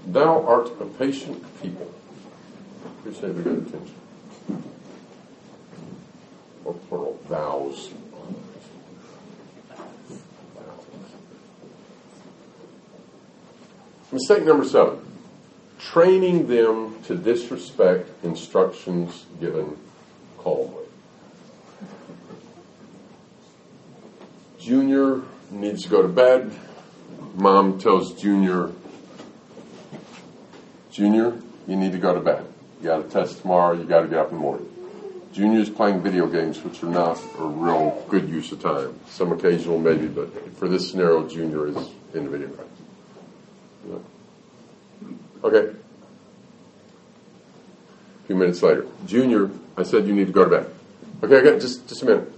Thou art a patient people. Appreciate the good attention. Or plural, thous. Mistake number 7. Training them to disrespect instructions given calmly. Junior needs to go to bed. Mom tells Junior, you need to go to bed. You got a test tomorrow. You got to get up in the morning. Junior's playing video games, which are not a real good use of time. Some occasional maybe, but for this scenario, Junior is in the video games. Okay. A few minutes later, Junior, I said you need to go to bed. Okay, I got just a minute.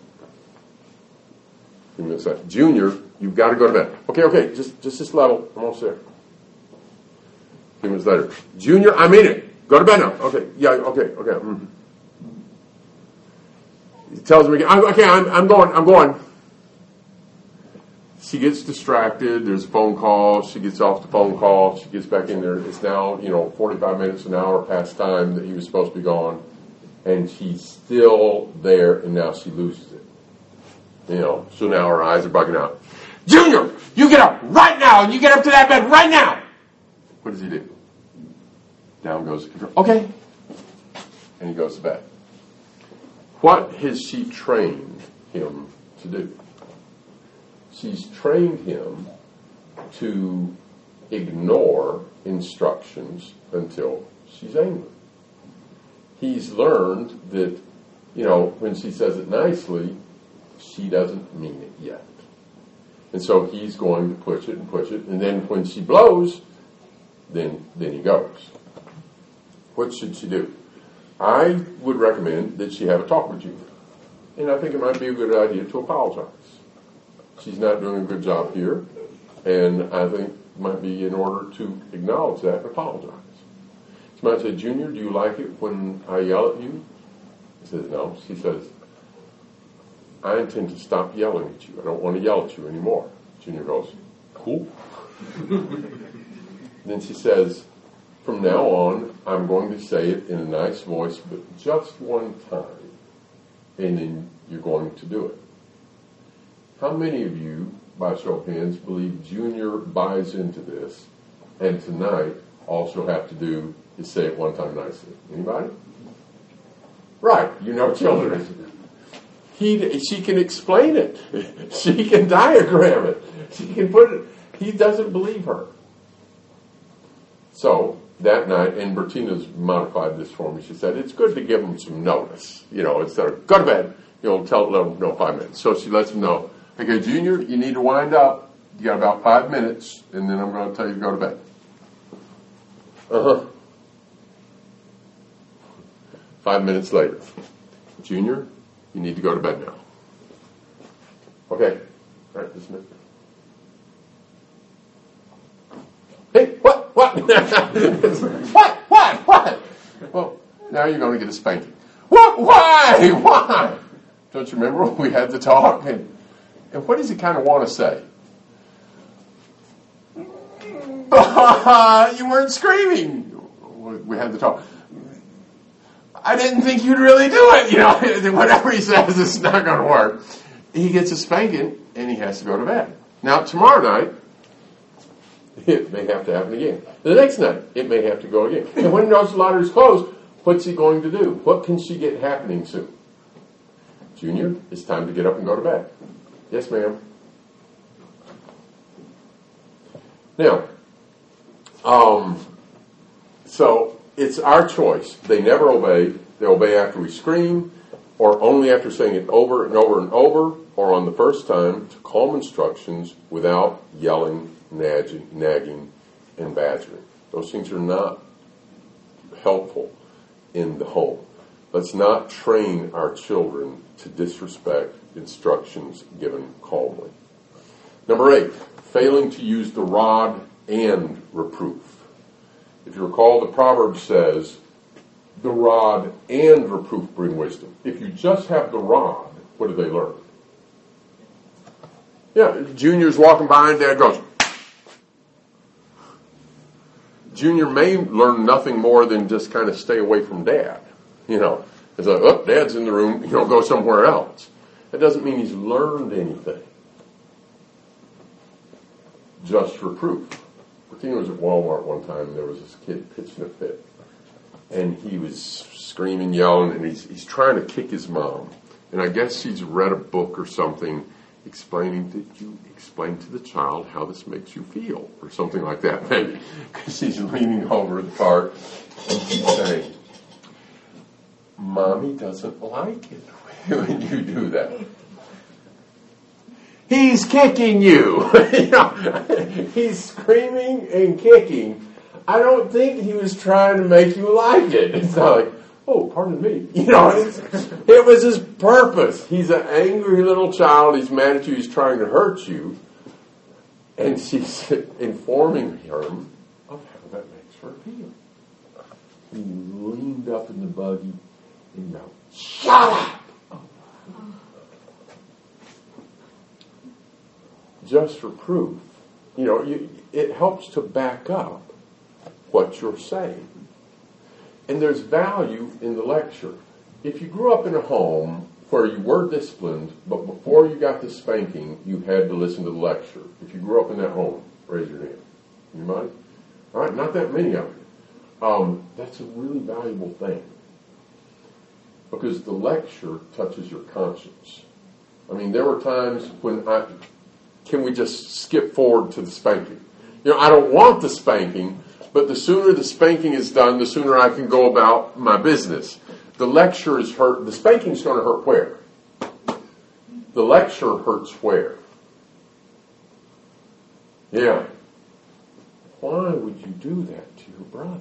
A few minutes later, Junior, you've got to go to bed. Okay, just this level. I'm almost there. A few minutes later, Junior, I mean it. Go to bed now. Okay, yeah, okay. Mm-hmm. He tells me, okay, I'm going. She gets distracted. There's a phone call. She gets off the phone call. She gets back in there. It's now, 45 minutes, an hour past time that he was supposed to be gone. And she's still there, and now she loses it. So now her eyes are bugging out. Junior, you get up right now, and you get up to that bed right now. What does he do? Down goes the control. Okay. And he goes to bed. What has she trained him to do? She's trained him to ignore instructions until she's angry. He's learned that, when she says it nicely, she doesn't mean it yet. And so he's going to push it, and then when she blows, then he goes. What should she do? I would recommend that she have a talk with Junior. And I think it might be a good idea to apologize. She's not doing a good job here, and I think it might be in order to acknowledge that and apologize. She might say, Junior, do you like it when I yell at you? He says, no. She says, I intend to stop yelling at you. I don't want to yell at you anymore. Junior goes, cool. Then she says, from now on, I'm going to say it in a nice voice, but just one time, and then you're going to do it. How many of you, by show of hands, believe Junior buys into this, and tonight all she'll have to do is say it one time nicely? Anybody? Right, children. She can explain it. She can diagram it. She can put it. He doesn't believe her. So that night, and Bertina's modified this for me. She said it's good to give them some notice. Instead of go to bed, let them know 5 minutes. So she lets them know. Okay, Junior, you need to wind up. You got about 5 minutes, and then I'm going to tell you to go to bed. 5 minutes later. Junior, you need to go to bed now. Okay. All right, just a minute. Hey, what? What? Well, now you're going to get a spanking. What? Why? Don't you remember when we had the talk? And what does he kind of want to say? You weren't screaming. We had the talk. I didn't think you'd really do it. Whatever he says, it's not going to work. He gets a spanking, and he has to go to bed. Now, tomorrow night, it may have to happen again. The next night, it may have to go again. And when he knows the lottery's closed, what's he going to do? What can she get happening soon? Junior, it's time to get up and go to bed. Yes, ma'am. Now, so it's our choice. They never obey. They obey after we scream, or only after saying it over and over and over, or on the first time to calm instructions without yelling, nagging, and badgering. Those things are not helpful in the home. Let's not train our children to disrespect instructions given calmly. Number 8, failing to use the rod and reproof. If you recall, the proverb says, the rod and reproof bring wisdom. If you just have the rod, what do they learn? Yeah, Junior's walking by and Dad goes. Junior may learn nothing more than just kind of stay away from Dad. You know, it's like, oh, Dad's in the room, you know, go somewhere else. That doesn't mean he's learned anything. Just reproof. I was at Walmart one time, and there was this kid pitching a fit. And he was screaming, yelling, and he's trying to kick his mom. And I guess she's read a book or something explaining that you explain to the child how this makes you feel, or something like that, maybe. Because she's leaning over the cart, and she's saying, Mommy doesn't like it when you do that. He's kicking you. You know, he's screaming and kicking. I don't think he was trying to make you like it. It's not like, oh, pardon me. You know, it was his purpose. He's an angry little child. He's mad at you. He's trying to hurt you. And she's informing him of how that makes her feel. He leaned up in the buggy and yelled, shut up! Just reproof. You know, it helps to back up what you're saying. And there's value in the lecture. If you grew up in a home where you were disciplined, but before you got the spanking, you had to listen to the lecture. If you grew up in that home, raise your hand. Anybody? All right, not that many of you. That's a really valuable thing. Because the lecture touches your conscience. I mean, there were times when can we just skip forward to the spanking? You know, I don't want the spanking, but the sooner the spanking is done, the sooner I can go about my business. The lecture is hurt. The spanking is going to hurt where? The lecture hurts where? Yeah. Why would you do that to your brother?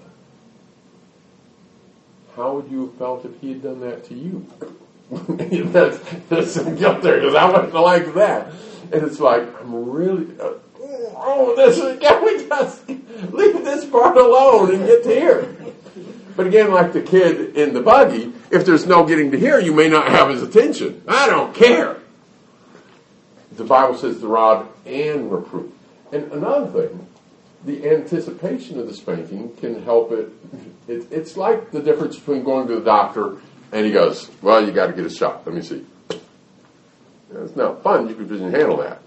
How would you have felt if he had done that to you? There's some guilt there because I wouldn't like that. And it's like, I'm really, can we just leave this part alone and get to here? But again, like the kid in the buggy, if there's no getting to here, you may not have his attention. I don't care. The Bible says the rod and reproof. And another thing, the anticipation of the spanking can help it. It's like the difference between going to the doctor and he goes, well, you got to get a shot. Let me see. It's not fun. You can handle that.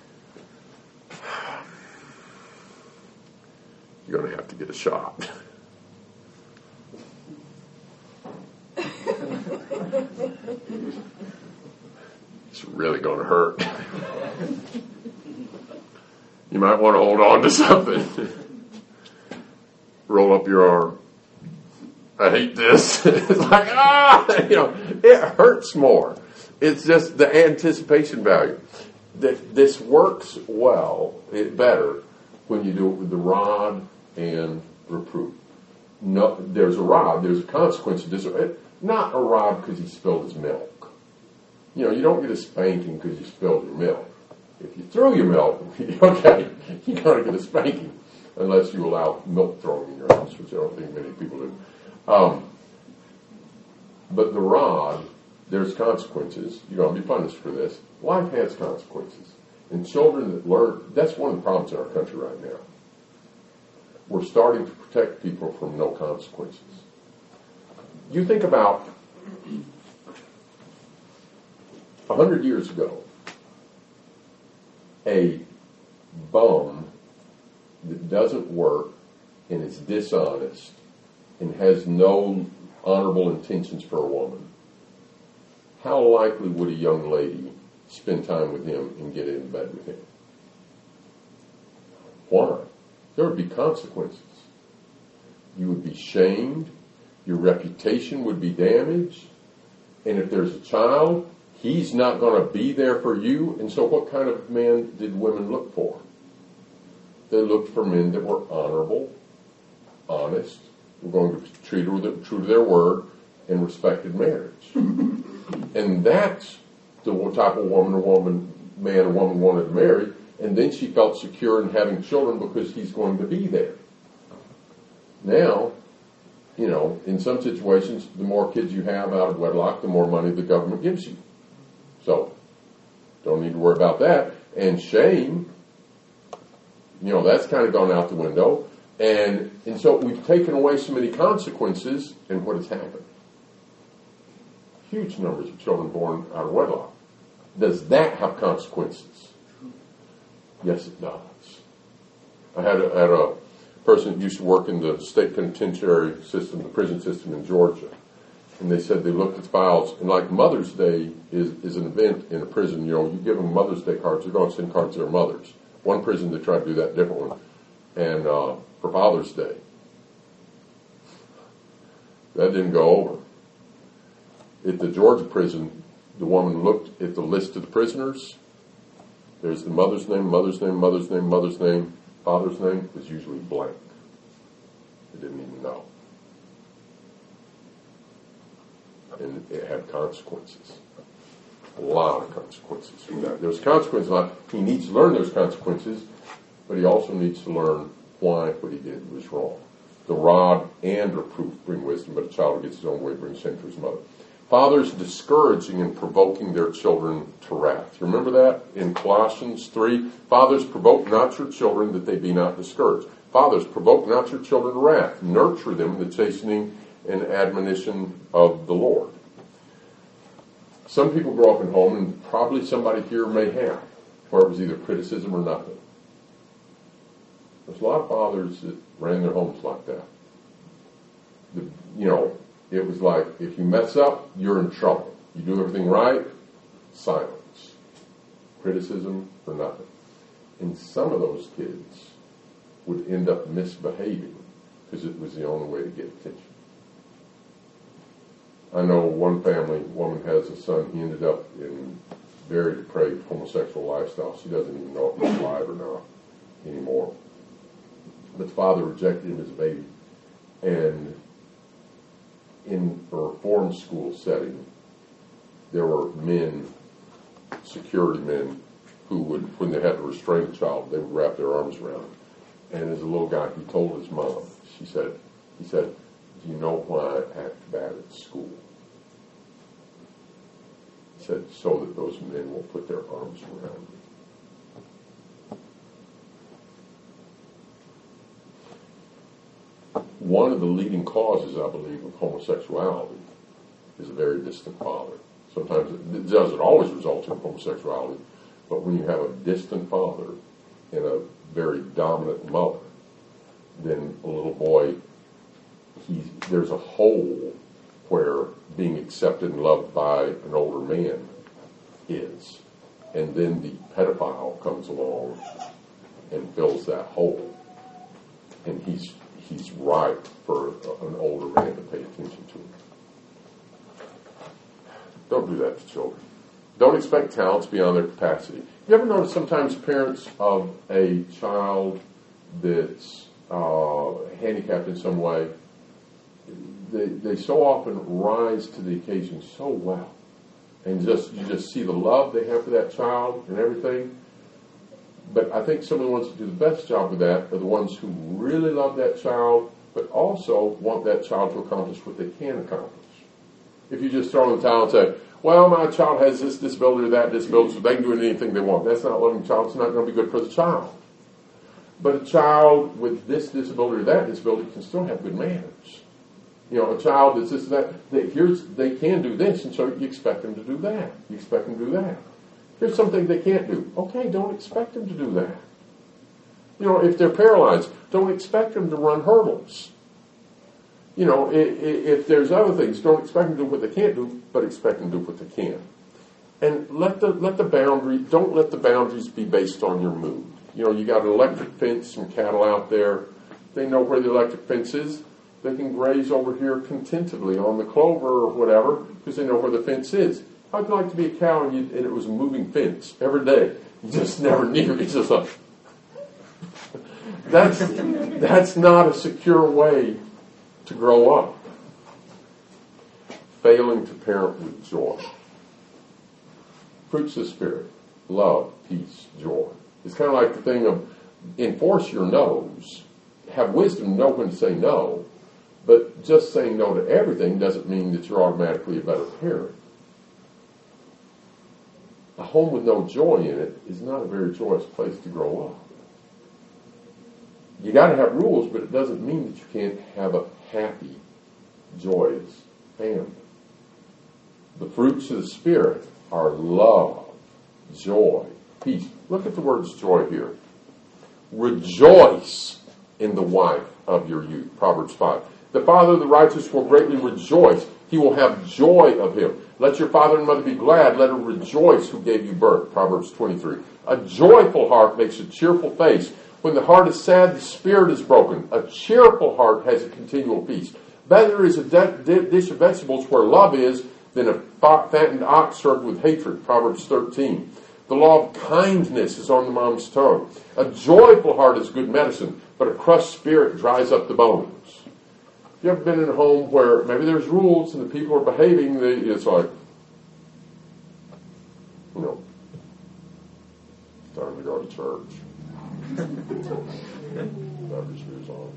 You're going to have to get a shot. It's really going to hurt. You might want to hold on to something. Roll up your arm. I hate this. It's like, it hurts more. It's just the anticipation value. This works better when you do it with the rod and reproof. No, there's a rod, there's a consequence. Not a rod because he spilled his milk. You know, you don't get a spanking because you spilled your milk. If you threw your milk, okay, you're going to get a spanking unless you allow milk throwing in your house, which I don't think many people do. But the rod, there's consequences. You're going to be punished for this. Life has consequences. And children that learn, that's one of the problems in our country right now. We're starting to protect people from no consequences. You think about 100 years ago, a bum that doesn't work and is dishonest and has no honorable intentions for a woman, how likely would a young lady spend time with him and get in bed with him? Why? There would be consequences. You would be shamed. Your reputation would be damaged. And if there's a child, he's not going to be there for you. And so what kind of man did women look for? They looked for men that were honorable, honest, were going to treat her true to their word, and respected marriage. And that's the type of man or woman wanted to marry. And then she felt secure in having children because he's going to be there. Now, you know, in some situations, the more kids you have out of wedlock, the more money the government gives you. So, don't need to worry about that. And shame, you know, that's kind of gone out the window. And so we've taken away so many consequences, and what has happened? Huge numbers of children born out of wedlock. Does that have consequences? Yes, it does. I had a person that used to work in the state penitentiary system, the prison system in Georgia, and they said they looked at the files, and like Mother's Day is an event in a prison. You know, you give them Mother's Day cards, they're going to send cards to their mothers. One prison they tried to do that different one, and for Father's Day, that didn't go over. At the Georgia prison, the woman looked at the list of the prisoners. There's the mother's name, mother's name, mother's name, mother's name. Father's name was usually blank. They didn't even know. And it had consequences. A lot of consequences from that. There's consequences. He needs to learn those consequences, but he also needs to learn why what he did was wrong. The rod and reproof bring wisdom, but a child who gets his own way brings shame to his mother. Fathers discouraging and provoking their children to wrath. You remember that in Colossians 3? Fathers, provoke not your children that they be not discouraged. Fathers, provoke not your children to wrath. Nurture them in the chastening and admonition of the Lord. Some people grow up in home, and probably somebody here may have, where it was either criticism or nothing. There's a lot of fathers that ran their homes like that. It was like, if you mess up, you're in trouble. You do everything right, silence. Criticism or nothing. And some of those kids would end up misbehaving because it was the only way to get attention. I know one woman has a son, he ended up in very depraved homosexual lifestyle. She doesn't even know if he's alive or not anymore. But the father rejected him as a baby. And in a reform school setting, there were men, security men, who would, when they had to restrain a child, they would wrap their arms around him. And as a little guy, he told his mom, he said, do you know why I act bad at school? He said, so that those men will put their arms around me. One of the leading causes, I believe, of homosexuality is a very distant father. Sometimes it doesn't always result in homosexuality, but when you have a distant father and a very dominant mother, then a little boy, there's a hole where being accepted and loved by an older man is. And then the pedophile comes along and fills that hole. And he's ripe for an older man to pay attention to him. Don't do that to children. Don't expect talents beyond their capacity. You ever notice sometimes parents of a child that's handicapped in some way, they so often rise to the occasion so well. And you just see the love they have for that child and everything. But I think some of the ones that do the best job with that are the ones who really love that child, but also want that child to accomplish what they can accomplish. If you just throw in the towel and say, well, my child has this disability or that disability, so they can do anything they want. That's not loving the child. It's not going to be good for the child. But a child with this disability or that disability can still have good manners. A child that's this, that, they can do this, and so you expect them to do that. You expect them to do that. Here's something they can't do. Okay, don't expect them to do that. If they're paralyzed, don't expect them to run hurdles. If there's other things, don't expect them to do what they can't do, but expect them to do what they can. And don't let the boundaries be based on your mood. You got an electric fence, some cattle out there. They know where the electric fence is. They can graze over here contentedly on the clover or whatever because they know where the fence is. How'd you like to be a cow and it was a moving fence every day? You just never knew. It's just like, that's not a secure way to grow up. Failing to parent with joy. Fruits of the Spirit. Love, peace, joy. It's kind of like the thing of enforce your no's. Have wisdom, know when to say no. But just saying no to everything doesn't mean that you're automatically a better parent. A home with no joy in it is not a very joyous place to grow up. You got to have rules, but it doesn't mean that you can't have a happy, joyous family. The fruits of the Spirit are love, joy, peace. Look at the words joy here. Rejoice in the wife of your youth. Proverbs 5. The father of the righteous will greatly rejoice. He will have joy of him. Let your father and mother be glad. Let her rejoice who gave you birth. Proverbs 23. A joyful heart makes a cheerful face. When the heart is sad, the spirit is broken. A cheerful heart has a continual peace. Better is a dish of vegetables where love is than a fattened ox served with hatred. Proverbs 13. The law of kindness is on the mom's tongue. A joyful heart is good medicine, but a crushed spirit dries up the bones. You ever been in a home where maybe there's rules and the people are behaving? It's like, time to go to church. Rubber shoes on.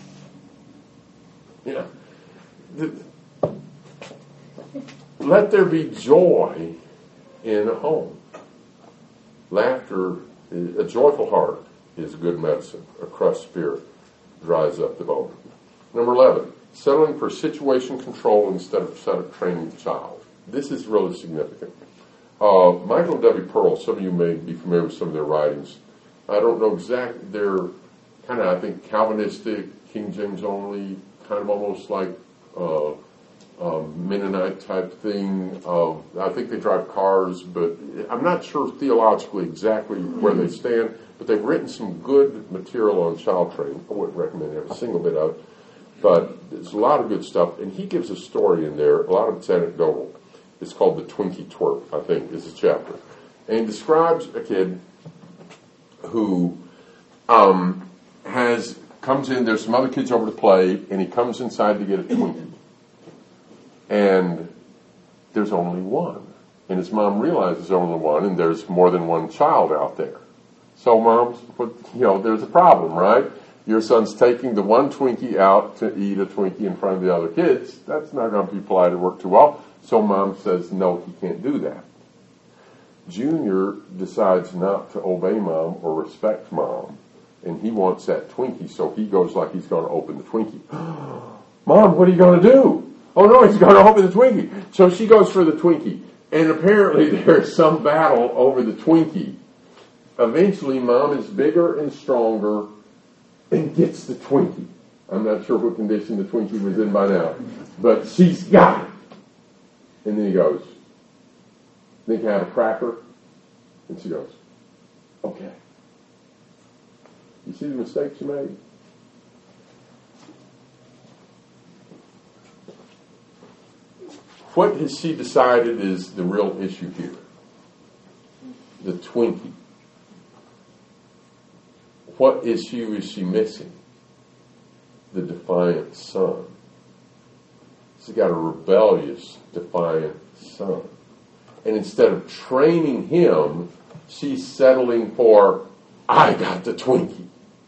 Let there be joy in a home. Laughter, a joyful heart is good medicine. A crushed spirit dries up the bone. Number 11, settling for situation control instead of training the child. This is really significant. Michael W. Pearl, some of you may be familiar with some of their writings. I don't know exactly, they're kind of, I think, Calvinistic, King James only, kind of almost like Mennonite type thing. I think they drive cars, but I'm not sure theologically exactly where they stand, but they've written some good material on child training. I wouldn't recommend every single bit of it, but there's a lot of good stuff, and he gives a story in there, a lot of it's anecdotal. It's called The Twinkie Twerp, I think, is a chapter. And he describes a kid who comes in, there's some other kids over to play, and he comes inside to get a Twinkie. And there's only one. And his mom realizes there's only one, and there's more than one child out there. So moms, there's a problem, right? Your son's taking the one Twinkie out to eat a Twinkie in front of the other kids. That's not going to be polite or work too well. So mom says, no, he can't do that. Junior decides not to obey mom or respect mom, and he wants that Twinkie, so he goes like he's going to open the Twinkie. Mom, what are you going to do? Oh no, he's going to open the Twinkie. So she goes for the Twinkie, and apparently there's some battle over the Twinkie. Eventually, mom is bigger and stronger and gets the Twinkie. I'm not sure what condition the Twinkie was in by now, but she's got it. And then he goes, think I have a cracker? And she goes, okay. You see the mistakes you made? What has she decided is the real issue here? The Twinkie. What issue is she missing? The defiant son. She's got a rebellious, defiant son. And instead of training him, she's settling for, I got the Twinkie.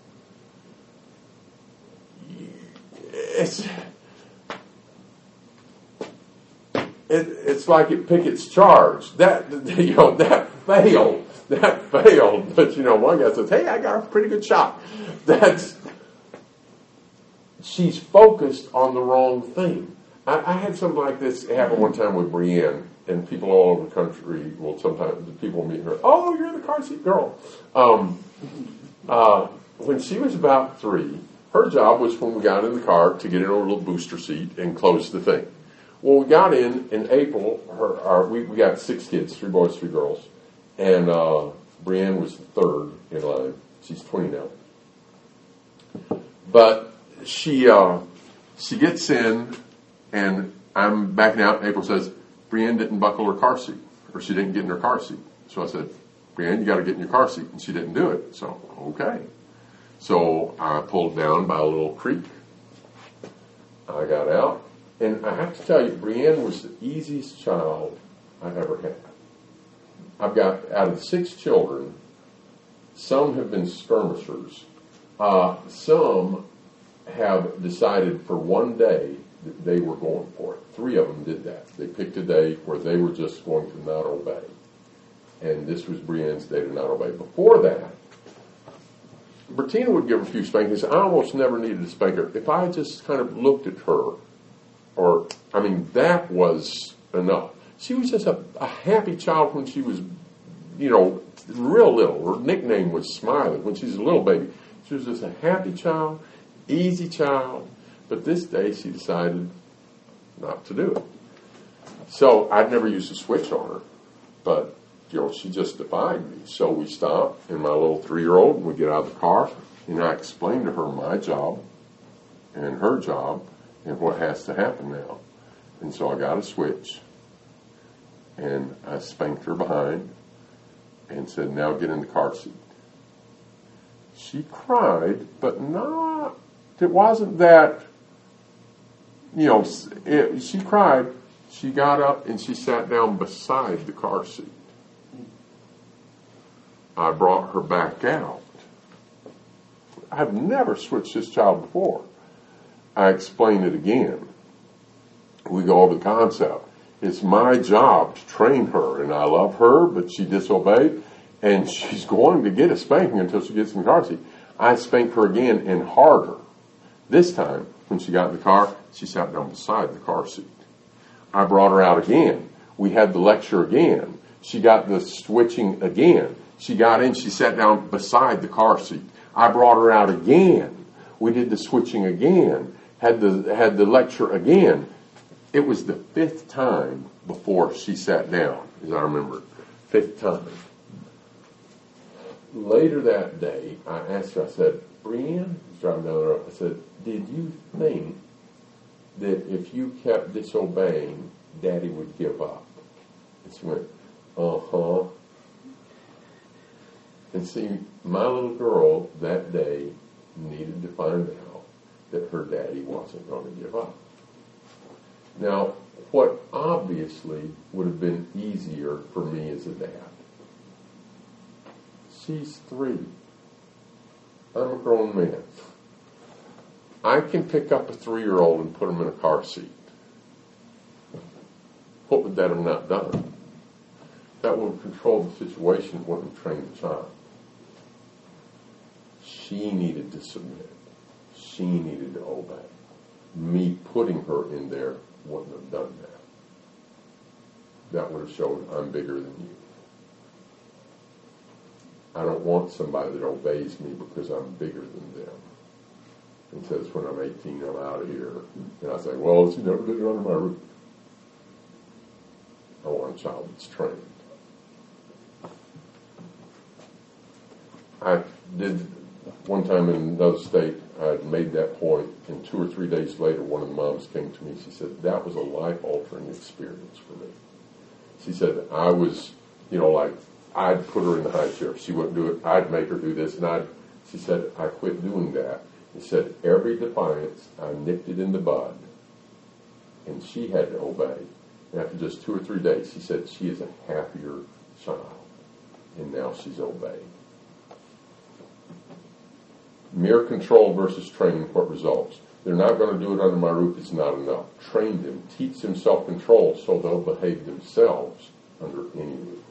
It's like it Pickett's charge. That failed. That failed. But one guy says, hey, I got a pretty good shot. She's focused on the wrong thing. I had something like this happen one time with Brienne, and people all over the country will sometimes, people meet her, oh, you're the car seat girl. When she was about 3, her job was when we got in the car to get in a little booster seat and close the thing. Well, we got in April, we got 6 kids, 3 boys, 3 girls, and Brienne was the 3rd in line. She's 20 now. But she gets in, and I'm backing out, and April says, Brienne didn't buckle her car seat, or she didn't get in her car seat. So I said, Brienne, you got to get in your car seat. And she didn't do it. So, okay. So I pulled down by a little creek. I got out. And I have to tell you, Brienne was the easiest child I've ever had. I've got, out of 6 children, some have been skirmishers. Some have decided for one day that they were going for it. 3 of them did that. They picked a day where they were just going to not obey. And this was Brienne's day to not obey. Before that, Bertina would give a few spankings. I almost never needed a spanker. If I just kind of looked at her, that was enough. She was just a happy child when she was, real little. Her nickname was Smiley when she was a little baby. She was just a happy child, easy child. But this day she decided not to do it. So I'd never used a switch on her, but she just defied me. So we stopped, and my little 3-year-old, and we get out of the car, and I explained to her my job and her job and what has to happen now. And so I got a switch, and I spanked her behind and said, now get in the car seat. She cried, but it wasn't that, she cried. She got up and she sat down beside the car seat. I brought her back out. I've never switched this child before. I explained it again. We go over the concept. It's my job to train her, and I love her, but she disobeyed, and she's going to get a spanking until she gets in the car seat. I spanked her again and harder. This time, when she got in the car, she sat down beside the car seat. I brought her out again. We had the lecture again. She got the switching again. She got in, she sat down beside the car seat. I brought her out again. We did the switching again. Had the lecture again. It was the 5th time before she sat down, as I remember. 5th time. Later that day, I asked her, I said, Brianne, driving down the road, I said, did you think that if you kept disobeying, Daddy would give up? And she went, uh-huh. And see, my little girl that day needed to find out that her daddy wasn't going to give up. Now, what obviously would have been easier for me as a dad. She's 3. I'm a grown man. I can pick up a 3-year-old and put him in a car seat. What would that have not done? That would have controlled the situation, wouldn't have trained the child. She needed to submit. She needed to obey. Me putting her in there wouldn't have done that. That would have shown I'm bigger than you. I don't want somebody that obeys me because I'm bigger than them. And says, when I'm 18, I'm out of here. And I say, well, she never did it under my roof. I want a child that's trained. I did one time in another state, I had made that point, and 2 or 3 days later, one of the moms came to me. She said, that was a life-altering experience for me. She said, I was, I'd put her in the high chair. She wouldn't do it. I'd make her do this. And she said, I quit doing that. She said, every defiance, I nipped it in the bud. And she had to obey. And after just 2 or 3 days, she said, she is a happier child. And now she's obeyed. Mere control versus training, what results? They're not going to do it under my roof, it's not enough. Train them. Teach them self-control so they'll behave themselves under any roof.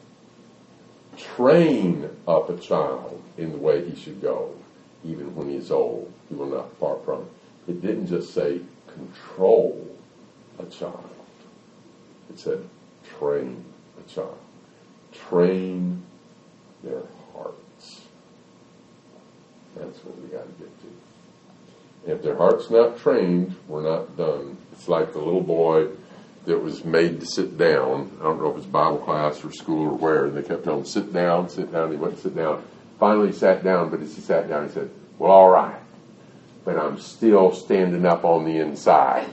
Train up a child in the way he should go. Even when he is old, he will not depart from it. It didn't just say control a child. It said train a child. Train their hearts. That's what we got to get to. If their heart's not trained, we're not done. It's like the little boy that was made to sit down. I don't know if it's Bible class or school or where. And they kept telling him, sit down, sit down. He went to sit down. Finally, he sat down, but as he sat down, he said, well, all right, but I'm still standing up on the inside.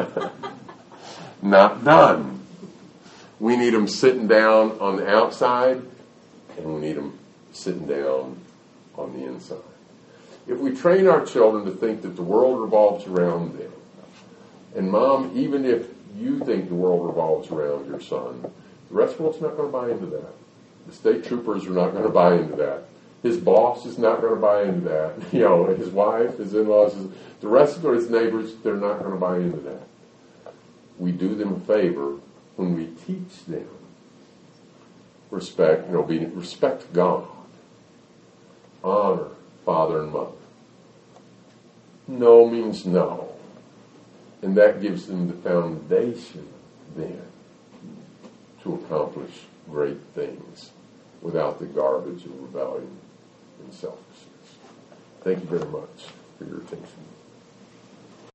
Not done. We need them sitting down on the outside, and we need them sitting down on the inside. If we train our children to think that the world revolves around them, and Mom, even if you think the world revolves around your son, the rest of the world's not going to buy into that. The state troopers are not going to buy into that. His boss is not going to buy into that. His wife, his in-laws, the rest of his neighbors, they're not going to buy into that. We do them a favor when we teach them respect, obedience, respect God, honor father and mother. No means no. And that gives them the foundation then to accomplish great things without the garbage of rebellion and selfishness. Thank you very much for your attention.